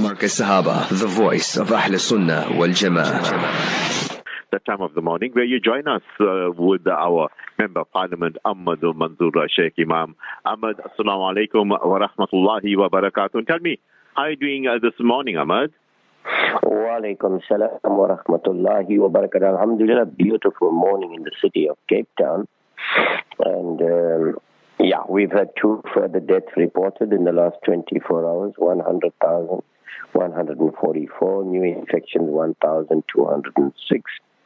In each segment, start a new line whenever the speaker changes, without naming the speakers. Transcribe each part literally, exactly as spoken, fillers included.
Marcus Sahaba, the voice of Ahl Sunnah wal Jama'ah.
That time of the morning where you join us uh, with our Member of Parliament, Ahmad Manzoor Sheikh Imam. Ahmad, Assalamu alaikum wa rahmatullahi wa barakatuh. Tell me, how are you doing uh, this morning, Ahmad?
Wa alaikum salam wa rahmatullahi wa barakatuh. Alhamdulillah, beautiful morning in the city of Cape Town. And um, yeah, we've had two further deaths reported in the last twenty-four hours, one hundred thousand one hundred forty-four, new infections one thousand two hundred six.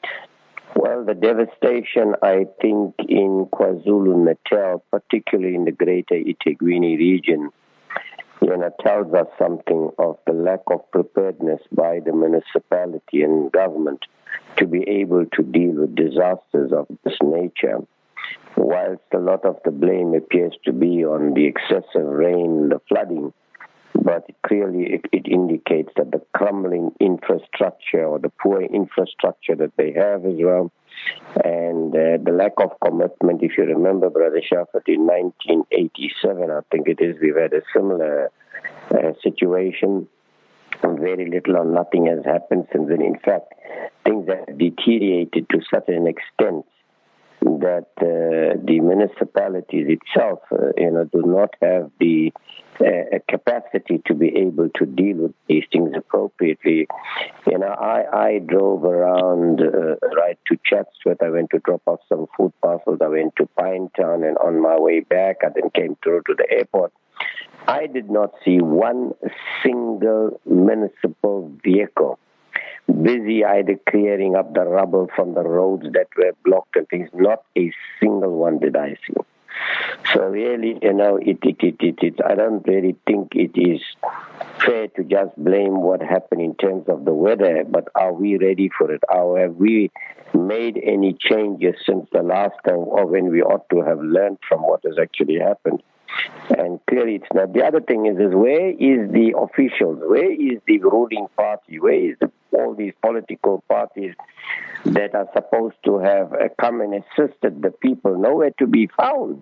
Well, the devastation, I think, in KwaZulu-Natal, particularly in the greater eThekwini region, you know, tells us something of the lack of preparedness by the municipality and government to be able to deal with disasters of this nature. Whilst a lot of the blame appears to be on the excessive rain, the flooding, but clearly it, it indicates that the crumbling infrastructure or the poor infrastructure that they have as well, and uh, the lack of commitment. If you remember, Brother Shafat, in nineteen eighty-seven, I think it is, we've had a similar uh, situation. Very little or nothing has happened since then. In fact, things have deteriorated to such an extent that uh, the municipalities itself, uh, you know, do not have the uh, capacity to be able to deal with these things appropriately. You know, I, I drove around uh, right to Chatsworth. I went to drop off some food parcels. I went to Pinetown, and on my way back, I then came through to the airport. I did not see one single municipal vehicle busy either clearing up the rubble from the roads that were blocked and things. Not a single one did I see. So really, you know, it, it, it, it, it, I don't really think it is fair to just blame what happened in terms of the weather, but are we ready for it? Are, have we made any changes since the last time, or when we ought to have learned from what has actually happened? And clearly it's not. The other thing is, is where is the officials? Where is the ruling party? Where is the, all these political parties that are supposed to have uh, come and assisted the people? Nowhere to be found.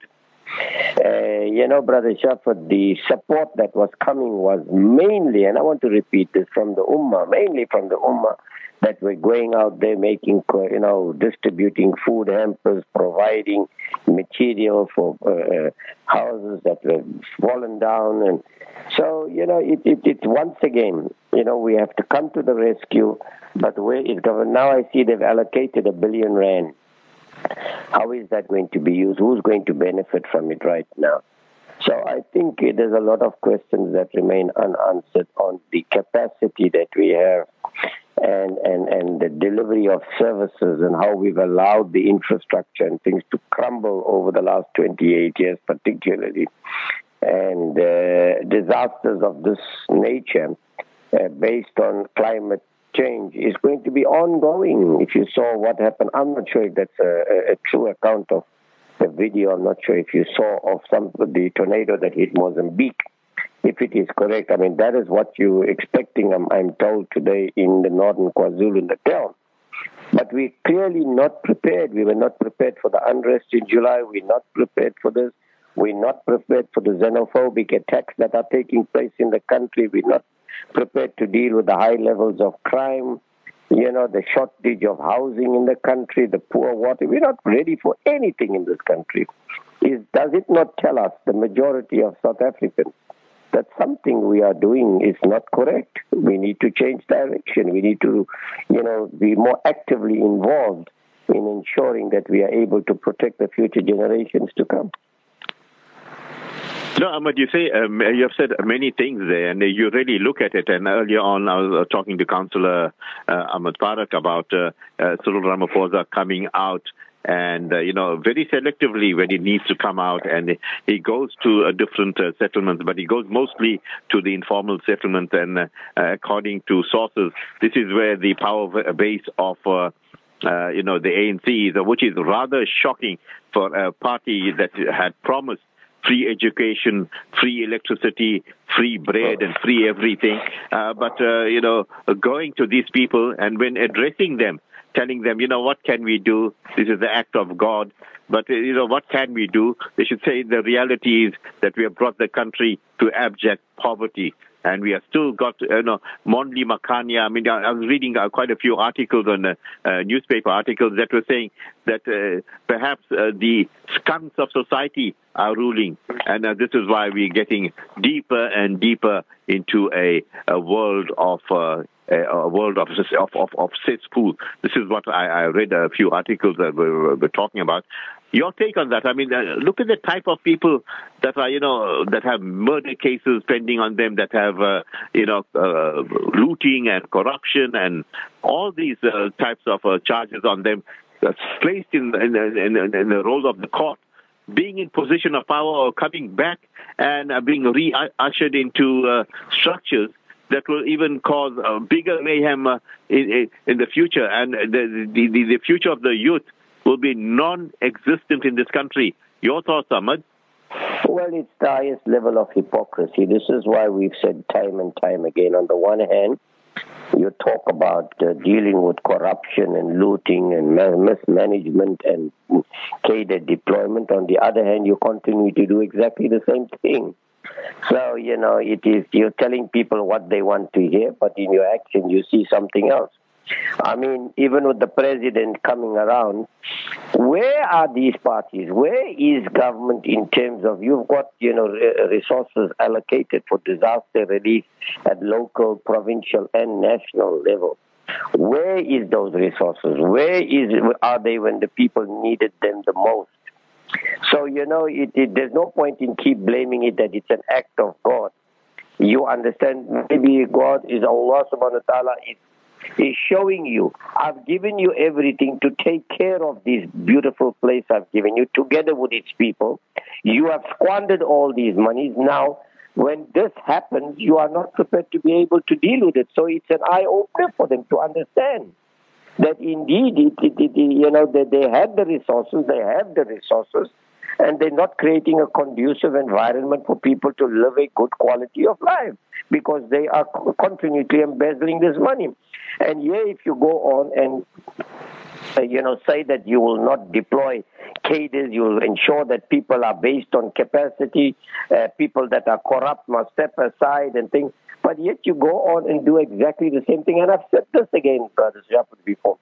Uh, you know, Brother Shafat, the support that was coming was mainly, and I want to repeat this, from the Ummah, mainly from the Ummah, that were going out there making, you know, distributing food hampers, providing material for uh, houses that were fallen down. And so, you know, it, it, it's once again, you know, we have to come to the rescue, but where is government? Now I see they've allocated a billion rand. How is that going to be used? Who's going to benefit from it right now? So I think there's a lot of questions that remain unanswered on the capacity that we have and, and, and the delivery of services and how we've allowed the infrastructure and things to crumble over the last twenty-eight years particularly. And uh, disasters of this nature uh, based on climate change is going to be ongoing. If you saw what happened, I'm not sure if that's a, a true account of the video. I'm not sure if you saw of some the tornado that hit Mozambique. If it is correct, I mean, that is what you're expecting, I'm, I'm told, today in the northern KwaZulu-Natal. But we're clearly not prepared. We were not prepared for the unrest in July. We're not prepared for this. We're not prepared for the xenophobic attacks that are taking place in the country. We're not prepared to deal with the high levels of crime, you know, the shortage of housing in the country, the poor water. We're not ready for anything in this country. Is, does it not tell us, the majority of South Africans, that something we are doing is not correct? We need to change direction. We need to, you know, be more actively involved in ensuring that we are able to protect the future generations to come.
No, Ahmad, you say um, you have said many things there, and you really look at it. And earlier on, I was talking to Councillor uh, Ahmad Farak about uh, uh, Cyril Ramaphosa coming out, and uh, you know, very selectively when he needs to come out, and he goes to uh, different uh, settlements, but he goes mostly to the informal settlements. And uh, according to sources, this is where the power base of uh, uh, you know the A N C is, which is rather shocking for a party that had promised free education, free electricity, free bread, and free everything. Uh, but, uh, you know, going to these people and when addressing them, telling them, you know, what can we do? This is the act of God. But, uh, you know, what can we do? They should say the reality is that we have brought the country to abject poverty. And we have still got, you know, Monli Makania. I mean, I was reading uh, quite a few articles on uh, uh, newspaper articles that were saying that uh, perhaps uh, the scums of society are ruling. And uh, this is why we're getting deeper and deeper into a, a world of uh, a, a world of of of, of cesspool. This is what I, I read a few articles that we're, we're talking about. Your take on that? I mean, uh, look at the type of people that are, you know, that have murder cases pending on them, that have, uh, you know, uh, looting and corruption and all these uh, types of uh, charges on them, uh, placed in, in, in, in the role of the court, being in position of power or coming back and uh, being re-ushered into uh, structures that will even cause uh, bigger mayhem uh, in, in the future. And the, the, the future of the youth will be non-existent in this country. Your thoughts, Ahmad?
Well, it's the highest level of hypocrisy. This is why we've said time and time again, on the one hand, you talk about uh, dealing with corruption and looting and mismanagement and cadre deployment. On the other hand, you continue to do exactly the same thing. So, you know, it is, you're telling people what they want to hear, but in your action you see something else. I mean, even with the president coming around, where are these parties? Where is government in terms of, you've got, you know, resources allocated for disaster relief at local, provincial, and national level? Where is those resources? Where is are they when the people needed them the most? So, you know, it, it, there's no point in keep blaming it that it's an act of God. You understand, maybe God is Allah subhanahu wa ta'ala is is showing you, I've given you everything to take care of this beautiful place I've given you, together with its people. You have squandered all these monies. Now, when this happens, you are not prepared to be able to deal with it. So it's an eye-opener for them to understand that indeed, it, it, it, you know, that they have the resources, they have the resources, and they're not creating a conducive environment for people to live a good quality of life because they are continually embezzling this money. And here, if you go on and, uh, you know, say that you will not deploy cadres, you will ensure that people are based on capacity, uh, people that are corrupt must step aside and things, but yet you go on and do exactly the same thing. And I've said this again, Brother Shafat, before.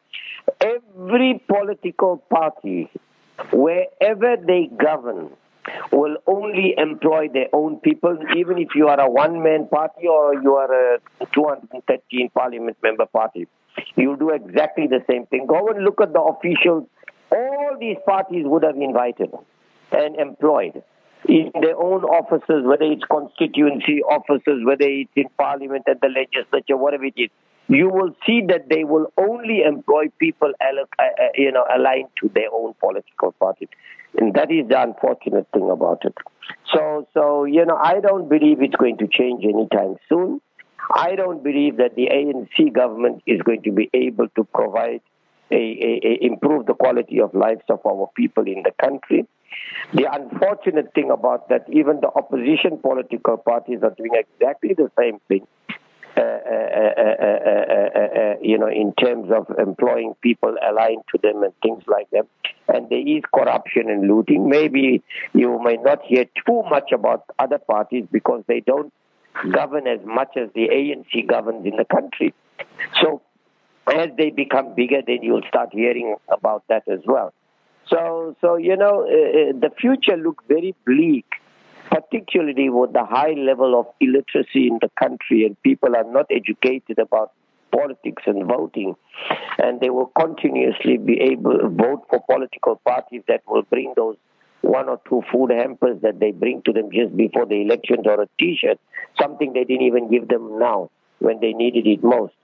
Every political party, wherever they govern, will only employ their own people, even if you are a one-man party or you are a two hundred thirteen parliament member party. You'll do exactly the same thing. Go and look at the officials. All these parties would have invited and employed in their own offices, whether it's constituency offices, whether it's in parliament and the legislature, whatever it is. You will see that they will only employ people, you know, aligned to their own political party. And that is the unfortunate thing about it. So, so you know, I don't believe it's going to change anytime soon. I don't believe that the A N C government is going to be able to provide, a, a, a improve the quality of lives of our people in the country. The unfortunate thing about that, even the opposition political parties are doing exactly the same thing. Uh, uh, uh, uh, uh, uh, uh, you know, in terms of employing people aligned to them and things like that. And there is corruption and looting. Maybe you may not hear too much about other parties because they don't govern as much as the A N C governs in the country. So as they become bigger, then you'll start hearing about that as well. So, so you know, uh, the future looks very bleak, particularly with the high level of illiteracy in the country, and people are not educated about politics and voting, and they will continuously be able to vote for political parties that will bring those one or two food hampers that they bring to them just before the elections, or a T-shirt, something they didn't even give them now when they needed it most.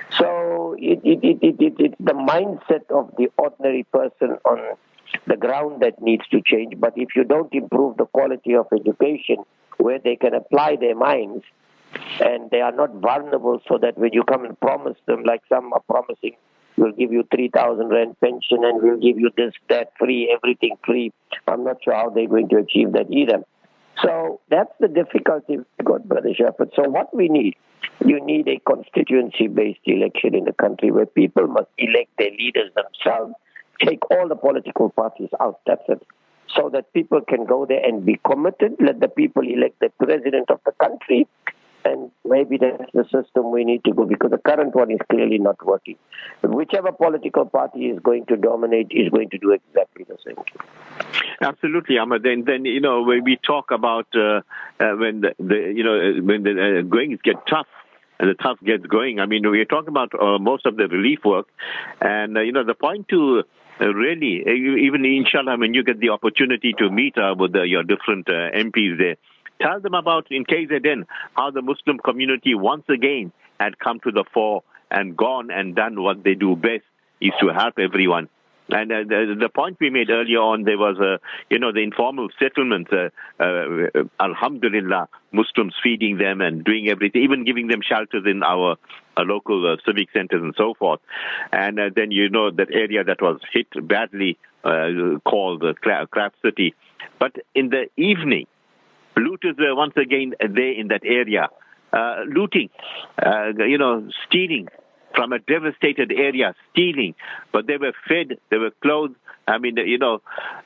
So it, it, it, it, it, it's the mindset of the ordinary person on the ground that needs to change. But if you don't improve the quality of education where they can apply their minds and they are not vulnerable, so that when you come and promise them, like some are promising, we'll give you three thousand rand pension and we'll give you this, that, free, everything free. I'm not sure how they're going to achieve that either. So that's the difficulty we got, Brother Shafat. So what we need, you need a constituency-based election in the country where people must elect their leaders themselves. Take all the political parties out, that's it. So that people can go there and be committed. Let the people elect the president of the country And maybe that's the system we need to go, because the current one is clearly not working. But whichever political party is going to dominate is going to do exactly the same thing.
Absolutely, Ahmad. Then, then you know, when we talk about uh, uh, when the, the you know when the uh, goings get tough and the tough gets going, I mean, we're talking about uh, most of the relief work, and uh, you know, the point to uh, really, uh, even inshallah, when you get the opportunity to meet uh, with uh, your different uh, M Ps there, tell them about in K Z N how the Muslim community once again had come to the fore and gone and done what they do best, is to help everyone. And uh, the, the point we made earlier on, there was, uh, you know, the informal settlements, uh, uh, alhamdulillah, Muslims feeding them and doing everything, even giving them shelters in our uh, local uh, civic centers and so forth. And uh, then, you know, that area that was hit badly uh, called uh, Crab City. But in the evening, looters were once again there in that area, uh, looting, uh, you know, stealing from a devastated area, stealing. But they were fed, they were clothed. I mean, you know,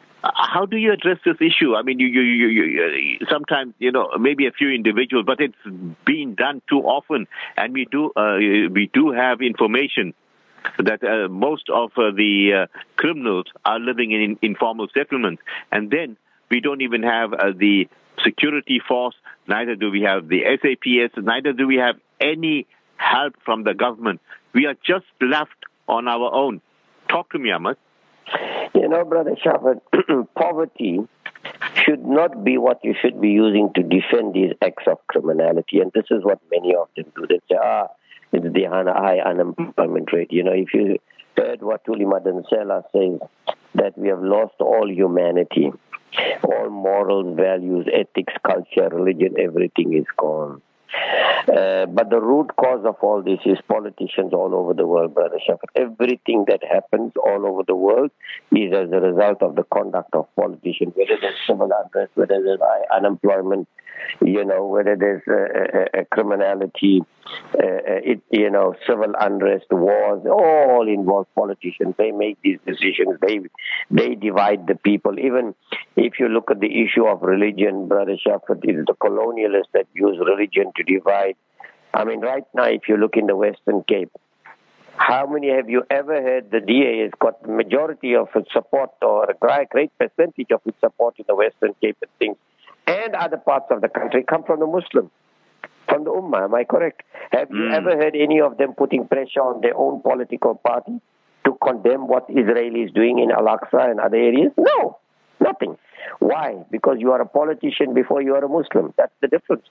how do you address this issue? I mean, you, you, you, you, sometimes, you know, maybe a few individuals, but it's being done too often. And we do, uh, we do have information that uh, most of uh, the uh, criminals are living in informal settlements. And then we don't even have uh, the security force, neither do we have the S A P S, neither do we have any help from the government. We are just left on our own. Talk to me, Ahmad.
You know, Brother Shafat, poverty should not be what you should be using to defend these acts of criminality. And this is what many of them do. They say, ah, it's the high unemployment rate. You know, if you heard what Tuli Madan Sela says, that we have lost all humanity, all morals, values, ethics, culture, religion, everything is gone. Uh, but the root cause of all this is politicians all over the world, Brother Shafat. Everything that happens all over the world is as a result of the conduct of politicians, whether there's civil unrest, whether there's unemployment, you know, whether there's uh, uh, criminality, uh, it, you know, civil unrest, wars, all involve politicians. They make these decisions. They they divide the people. Even if you look at the issue of religion, Brother Shafat, it's the colonialists that use religion to divide. I mean, right now, if you look in the Western Cape, how many have you ever heard the D A has got the majority of its support, or a great percentage of its support in the Western Cape and things, and other parts of the country come from the Muslims, from the Ummah, am I correct? Have you mm. ever heard any of them putting pressure on their own political party to condemn what Israel is doing in Al-Aqsa and other areas? No, nothing. Why? Because you are a politician before you are a Muslim. That's the difference.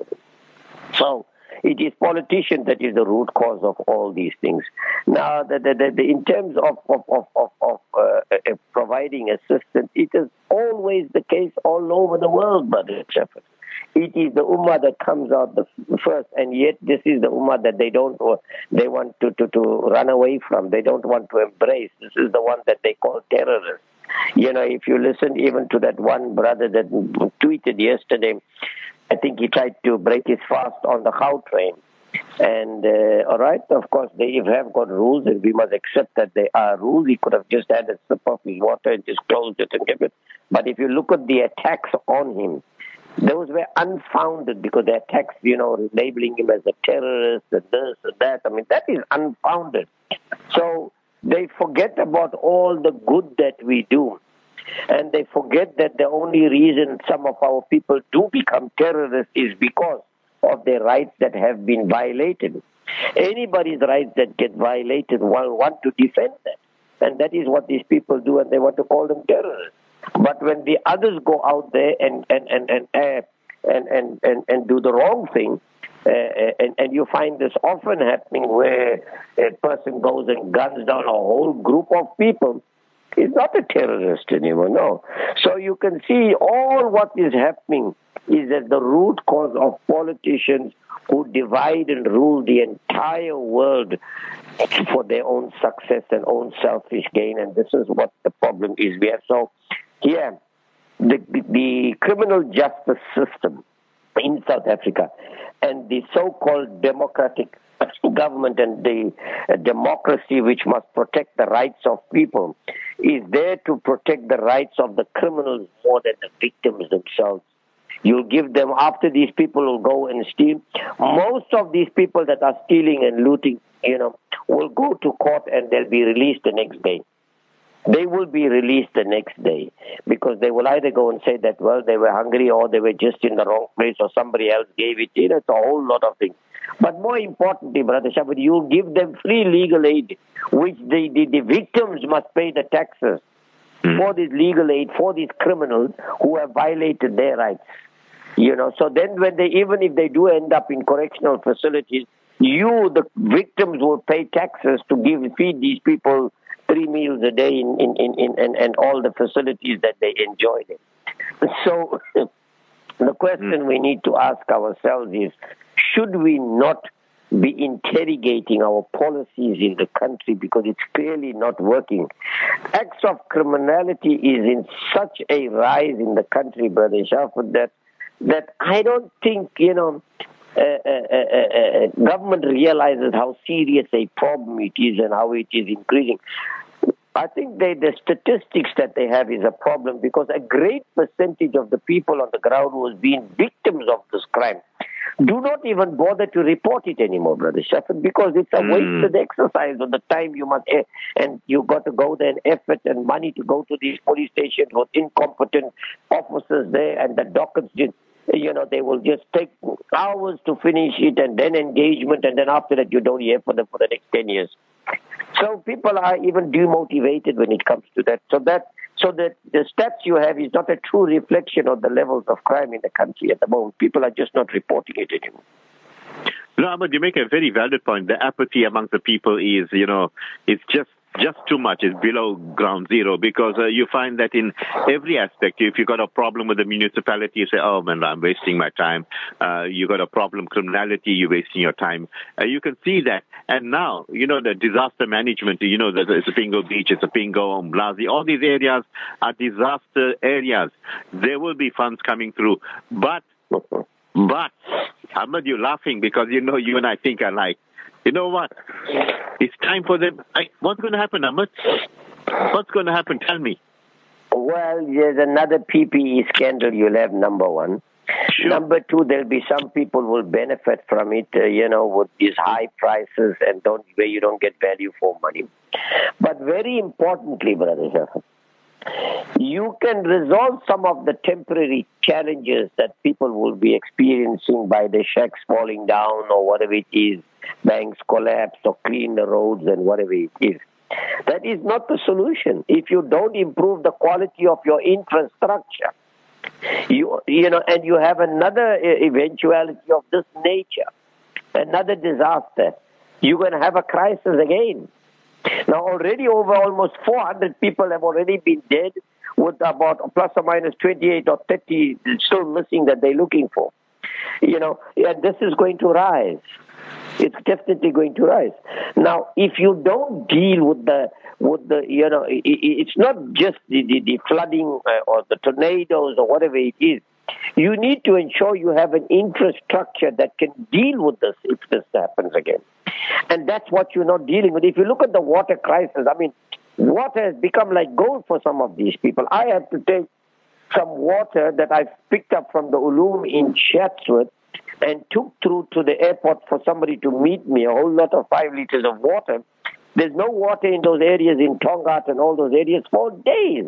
So it is politicians that is the root cause of all these things. Now, the, the, the, the, in terms of, of, of, of, of uh, uh, providing assistance, it is always the case all over the world, Brother Shafat. It is the Ummah that comes out the first, and yet this is the Ummah that they don't, they want to, to, to run away from. They don't want to embrace. This is the one that they call terrorists. You know, if you listen even to that one brother that tweeted yesterday, I think he tried to break his fast on the Khao train. And, uh, all right, of course, they have got rules, and we must accept that they are rules. He could have just had a sip of his water and just closed it and kept it. But if you look at the attacks on him, those were unfounded, because the attacks, you know, labeling him as a terrorist and this and that. I mean, that is unfounded. So they forget about all the good that we do. And they forget that the only reason some of our people do become terrorists is because of their rights that have been violated. Anybody's rights that get violated will want to defend that. And that is what these people do, and they want to call them terrorists. But when the others go out there and and and and uh, and, and, and, and do the wrong thing, uh, and, and you find this often happening where a person goes and guns down a whole group of people, he's not a terrorist anymore, no. So you can see all what is happening is at the root cause of politicians who divide and rule the entire world for their own success and own selfish gain. And this is what the problem is. We have so here, the, the criminal justice system in South Africa and the so-called democratic government and the uh, democracy which must protect the rights of people is there to protect the rights of the criminals more than the victims themselves. You'll give them, after these people will go and steal. Most of these people that are stealing and looting, you know, will go to court and they'll be released the next day. They will be released the next day because they will either go and say that, well, they were hungry or they were just in the wrong place or somebody else gave it. You know, it's a whole lot of things. But more importantly, Brother Shafat, you give them free legal aid, which the, the, the victims must pay the taxes mm. for this legal aid, for these criminals who have violated their rights. You know, so then when they, even if they do end up in correctional facilities, you, the victims, will pay taxes to give, feed these people three meals a day in, in, in, in and, and all the facilities that they enjoy. So the question mm. we need to ask ourselves is, should we not be interrogating our policies in the country because it's clearly not working? Acts of criminality is in such a rise in the country, Brother Shafat, that, that I don't think, you know, Uh, uh, uh, uh, government realizes how serious a problem it is and how it is increasing. I think they, the statistics that they have is a problem because a great percentage of the people on the ground who have been victims of this crime do not even bother to report it anymore, Brother Shafat, because it's a wasted mm. exercise of the time you must, and you got to go there and effort and money to go to these police stations with incompetent officers there, and the dockets just, you know, they will just take hours to finish it and then engagement, and then after that you don't hear for them for the next ten years. So people are even demotivated when it comes to that. So that so that the stats you have is not a true reflection of the levels of crime in the country at the moment. People are just not reporting it anymore.
No, Ahmed, you make a very valid point. The apathy among the people is, you know, it's just just too much. It's below ground zero because uh, you find that in every aspect, if you got a problem with the municipality, you say, oh, man, I'm wasting my time. Uh, you got a problem, criminality, you're wasting your time. Uh, you can see that. And now, you know, the disaster management, you know, there's a Pingo Beach, it's a Pingo, Mlazi, all these areas are disaster areas. There will be funds coming through. But, but, Ahmed, you're laughing because, you know, you and I think alike. You know what? It's time for them. I, what's going to happen, Ahmed? What's going to happen? Tell me.
Well, there's another P P E scandal you'll have, number one. Sure. Number two, there'll be some people who will benefit from it, uh, you know, with these high prices and don't where you don't get value for money. But very importantly, Brother, you can resolve some of the temporary challenges that people will be experiencing by the shacks falling down or whatever it is, banks collapse or clean the roads and whatever it is. That is not the solution. If you don't improve the quality of your infrastructure, you you know, and you have another eventuality of this nature, another disaster, you're going to have a crisis again. Now, already over almost four hundred people have already been dead, with about plus or minus twenty-eight or thirty still missing that they're looking for. You know, and this is going to rise. It's definitely going to rise. Now, if you don't deal with the, with the, you know, it, it's not just the, the, the flooding or the tornadoes or whatever it is. You need to ensure you have an infrastructure that can deal with this if this happens again. And that's what you're not dealing with. If you look at the water crisis, I mean, water has become like gold for some of these people. I had to take some water that I picked up from the Uloom in Chatsworth and took through to the airport for somebody to meet me, a whole lot of five liters of water. There's no water in those areas, in Tongat and all those areas, for days.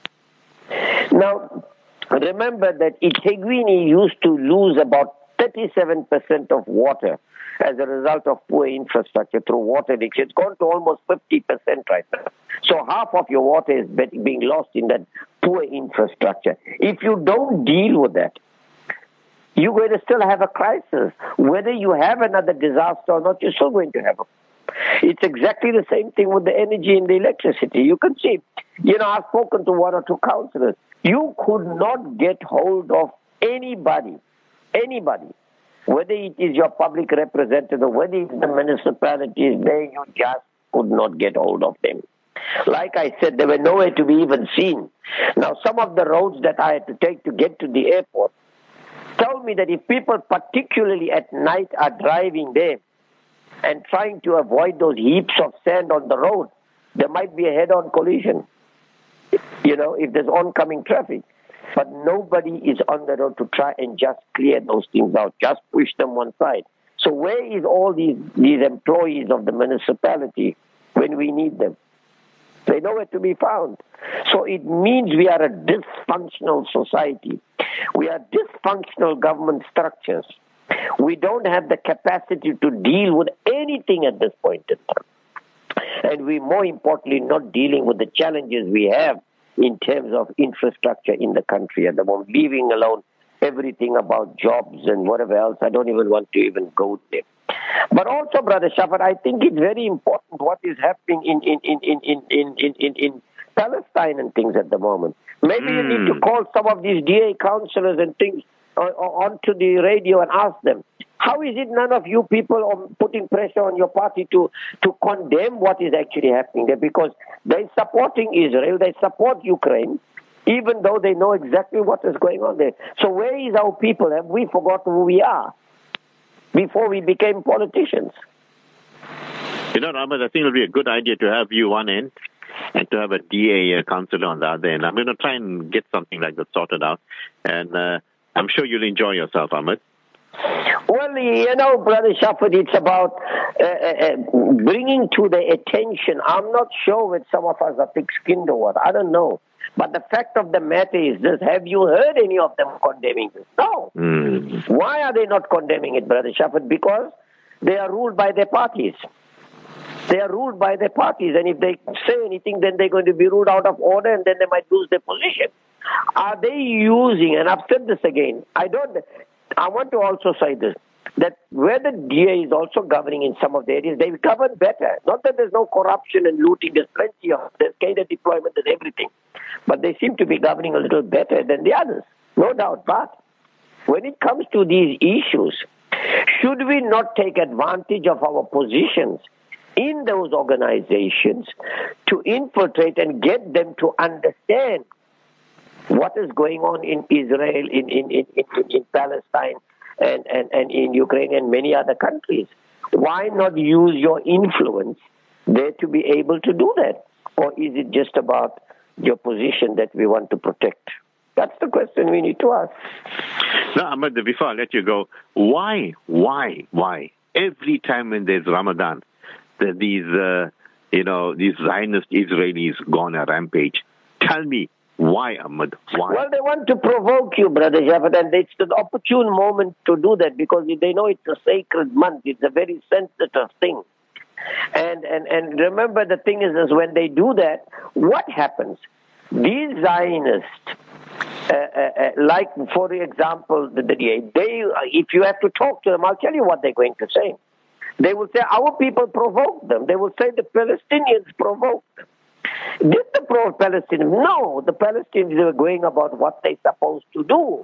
Now, remember that eThekwini used to lose about thirty-seven percent of water as a result of poor infrastructure through water leaks. It's gone to almost fifty percent right now. So half of your water is being lost in that poor infrastructure. If you don't deal with that, you're going to still have a crisis. Whether you have another disaster or not, you're still going to have a. It's exactly the same thing with the energy and the electricity. You can see, you know, I've spoken to one or two councillors. You could not get hold of anybody, anybody, whether it is your public representative, whether it's the municipalities, there you just could not get hold of them. Like I said, they were nowhere to be even seen. Now, some of the roads that I had to take to get to the airport tell me that if people, particularly at night, are driving there and trying to avoid those heaps of sand on the road, there might be a head-on collision, you know, if there's oncoming traffic. but nobody is on the road to try and just clear those things out, just push them one side. So where is all these, these employees of the municipality when we need them? They're nowhere to be found. So it means we are a dysfunctional society. We are dysfunctional government structures. We don't have the capacity to deal with anything at this point in time. And we, more importantly, not dealing with the challenges we have in terms of infrastructure in the country at the moment, leaving alone everything about jobs and whatever else. I don't even want to even go there. But also, Brother Shafat, I think it's very important what is happening in in in in in in, in, in, in Palestine and things at the moment. Maybe mm. you need to call some of these D A councillors and things on, onto the radio and ask them, how is it none of you people are putting pressure on your party to, to condemn what is actually happening there? Because they're supporting Israel, they support Ukraine, even though they know exactly what is going on there. So where is our people? Have we forgotten who we are before we became politicians?
You know, Ahmed, I think it would be a good idea to have you one end and to have a D A councillor on the other end. I'm going to try and get something like that sorted out. And uh, I'm sure you'll enjoy yourself, Ahmed.
Well, you know, Brother Shafat, it's about uh, uh, bringing to the attention. I'm not sure if some of us are thick-skinned or what. I don't know. But the fact of the matter is this. Have you heard any of them condemning this? No. Mm. Why are they not condemning it, Brother Shafat? Because they are ruled by their parties. They are ruled by their parties. And if they say anything, then they're going to be ruled out of order and then they might lose their position. Are they using, and I've said this again, I don't... I want to also say this, that where the D A is also governing in some of the areas, they govern better. Not that there's no corruption and looting, there's plenty of, there's cadre deployment and everything. But they seem to be governing a little better than the others, no doubt. But when it comes to these issues, should we not take advantage of our positions in those organizations to infiltrate and get them to understand what is going on in Israel, in, in, in, in, in Palestine, and, and, and in Ukraine and many other countries? Why not use your influence there to be able to do that? Or is it just about your position that we want to protect? That's the question we need to ask.
Now, Ahmed, before I let you go, why, why, why, every time when there's Ramadan, that these, uh, you know, these Zionist Israelis go on a rampage? Tell me, why, Ahmed? Why?
Well, they want to provoke you, Brother Jafar, and it's the opportune moment to do that because they know it's a sacred month. It's a very sensitive thing. And and, and remember, the thing is, is when they do that, what happens? These Zionists, uh, uh, uh, like, for example, the, the they, uh, if you have to talk to them, I'll tell you what they're going to say. They will say, our people provoked them. They will say the Palestinians provoked them. Did the pro-Palestinians? No, the Palestinians were going about what they're supposed to do.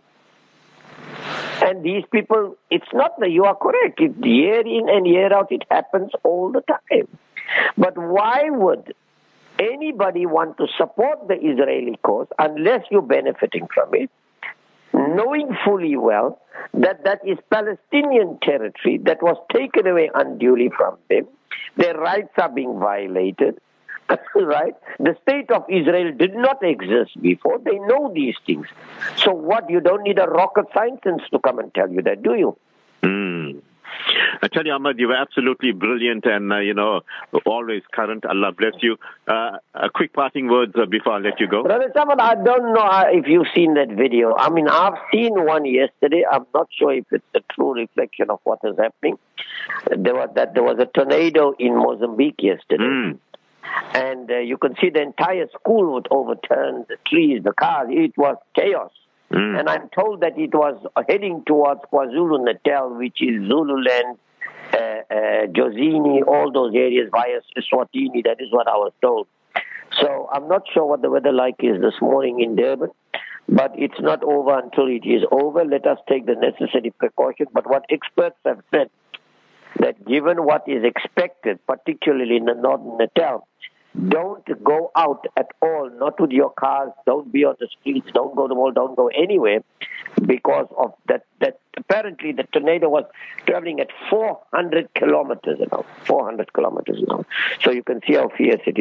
And these people, it's not that you are correct. It, year in and year out, it happens all the time. But why would anybody want to support the Israeli cause unless you're benefiting from it, knowing fully well that that is Palestinian territory that was taken away unduly from them? Their rights are being violated. Right? The state of Israel did not exist before. They know these things. So what? You don't need a rocket scientist to come and tell you that, do you?
Mm. I tell you, Ahmed, you were absolutely brilliant and, uh, you know, always current. Allah bless you. Uh, a quick parting words uh, before I let you go.
Brother Saman, I don't know if you've seen that video. I mean, I've seen one yesterday. I'm not sure if it's a true reflection of what is happening. There was that there was a tornado in Mozambique yesterday. Mm. And uh, you can see the entire school would overturn, the trees, the cars. It was chaos. Mm. And I'm told that it was heading towards KwaZulu-Natal, which is Zululand, uh, uh, Jozini, all those areas via Eswatini. That is what I was told. So I'm not sure what the weather like is this morning in Durban, but it's not over until it is over. Let us take the necessary precaution. But what experts have said, that given what is expected, particularly in the northern Natal, don't go out at all, not with your cars, don't be on the streets, don't go to the mall, don't go anywhere, because of that, that apparently the tornado was traveling at four hundred kilometers an hour, four hundred kilometers an hour. So you can see how fierce it is.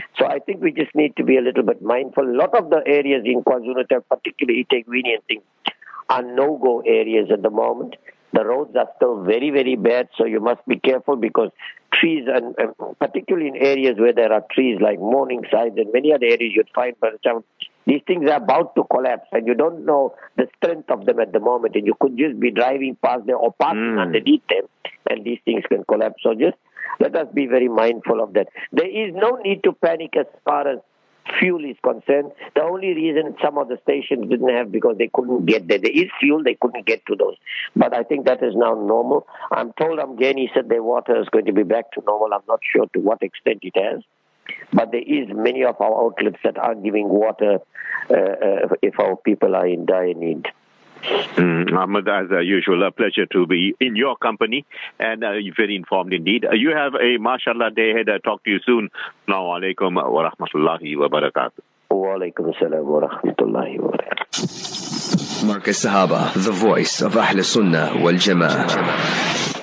So I think we just need to be a little bit mindful. A lot of the areas in KwaZulu-Natal, particularly eThekwini and things, are no-go areas at the moment. The roads are still very, very bad, so you must be careful because trees, and, and particularly in areas where there are trees like Morningside and many other areas, you'd find by the time these things are about to collapse and you don't know the strength of them at the moment, and you could just be driving past them or passing mm. underneath them and these things can collapse. So just let us be very mindful of that. There is no need to panic as far as fuel is concerned. The only reason some of the stations didn't have because they couldn't get there. There is fuel, they couldn't get to those. But I think that is now normal. I'm told Amgeni said their water is going to be back to normal. I'm not sure to what extent it has. But there is many of our outlets that are giving water uh, uh, if our people are in dire need.
Mm, Ahmed, as uh, usual, a pleasure to be in your company, and uh, you're very informed indeed. Uh, you have a mashallah day ahead. Uh, talk to you soon. Assalamu alaikum wa rahmatullahi wa barakatuh.
Wa alaikum assalam wa rahmatullahi wa barakatuh.
Marcus Sahaba, the voice of Ahl Sunnah wal Jama'ah.